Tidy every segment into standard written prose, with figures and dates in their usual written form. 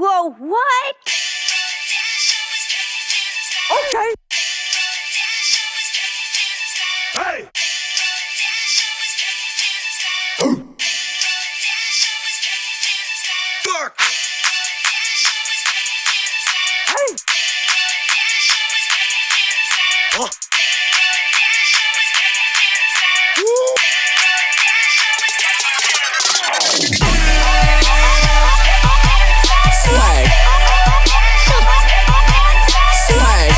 Whoa, what? Okay. Hey! Fuck! Hey. Oh. Swag. Swag.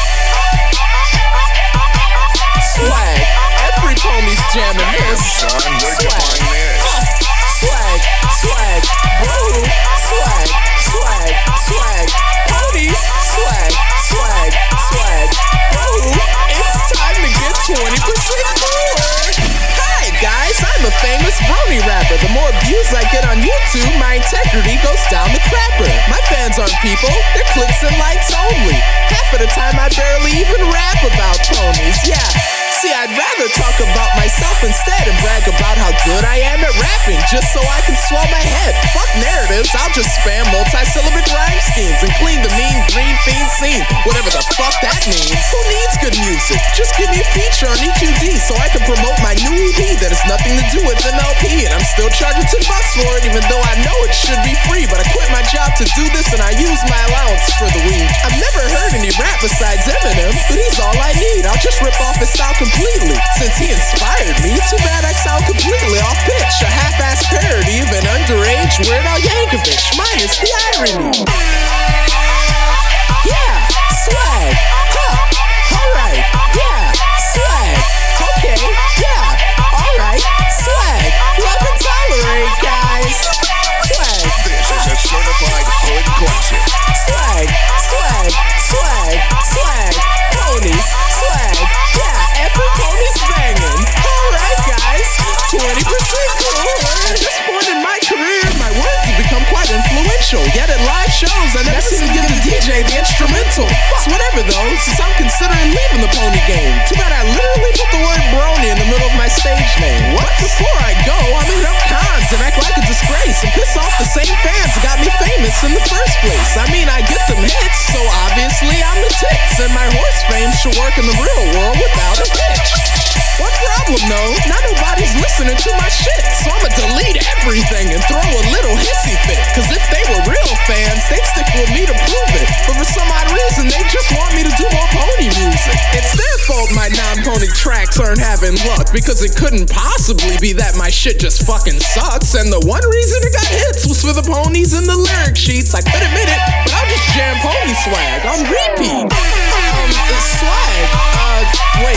Swag. Every pony's jamming this. Son, where'd you find this? Swag. Swag. Bro. Swag. Swag. Swag. Ponies. Swag. Swag. Swag. Bro. It's time to get 20% more. Hi guys, I'm a famous brony rapper. The more views I get on YouTube, my integrity goes down the crapper. My fans aren't people, they're clicks and likes only. Half of the time I barely even rap about ponies, yeah. See, I'd rather talk about myself instead and brag about how good I am at rapping, just so I can swell my head. Fuck narratives, I'll just spam multi-syllabic rhyme schemes and clean the mean green fiend scene, whatever the fuck that means. Who needs good music? Just give me a feature on EQD so I can promote my new EP that has nothing to do with MLP, and I'm still charging $10 for it, even though I know it should be free. But I quit my job to do this and I use my allowance for the week. I've never heard any rap besides Eminem, but he's all I need. I'll just rip off his style completely, since he inspired me. Too bad I sound completely off pitch, a half-ass parody of an underage Weird Al Yankovic, minus the irony. Yeah, swag, huh, alright, yeah, swag, okay, yeah, alright, swag, love and tolerate, guys, swag. This is a certified hood classic. Swag, swag, swag, swag, ponies, swag, yeah, every pony's banging. Alright guys, 20% cool. At this point in my career, my words have become quite influential. Yet at live shows, I never seem to give the DJ the instrumental. So whatever though, since I'm considering leaving the pony game. Too bad I literally put the word brony in the middle of my stage name. What? Before I go, I meet up cons and act like a disgrace and piss off the same fans that got me famous in the first place. I mean, I get them hits, so obviously I'm the tits, and my horse fame should work in the real world without a hitch. One problem though, not nobody's listening to my shit, so I'ma delete everything and throw a little hissy fit. Cause if they were real fans, they'd stick with me to prove it. But for some odd reason, they just want me to do more pony music. It's their fault my non-pony tracks aren't having luck, because it couldn't possibly be that my shit just fucking sucks. And the one reason it got hits was for the ponies in the lyric sheets. I could admit it, but I'll just jam pony swag on repeat. Swag, wait,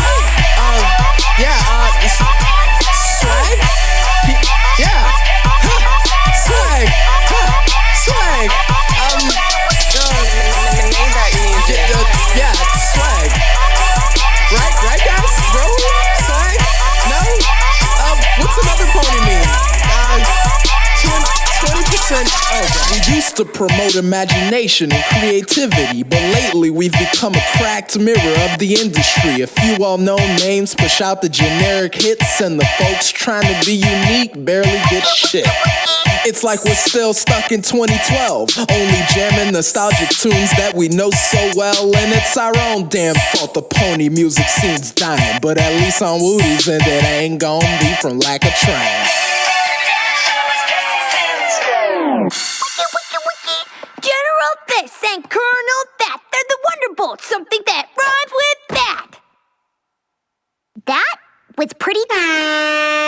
yeah, swag? Yeah, swag, swag, name that music. yeah, swag. Right guys? Bro? Swag? No? What's another pony mean? 20%. Oh, we used to promote imagination and creativity, but lately we've become a cracked mirror of the industry. A few well-known names push out the generic hits, and the folks trying to be unique barely get shit. It's like we're still stuck in 2012, only jamming nostalgic tunes that we know so well, and it's our own damn fault the pony music scene's dying. But at least on Woody's end, it ain't gon' be from lack of trying. General this and Colonel that. They're the Wonderbolts, something that rhymes with that. That was pretty...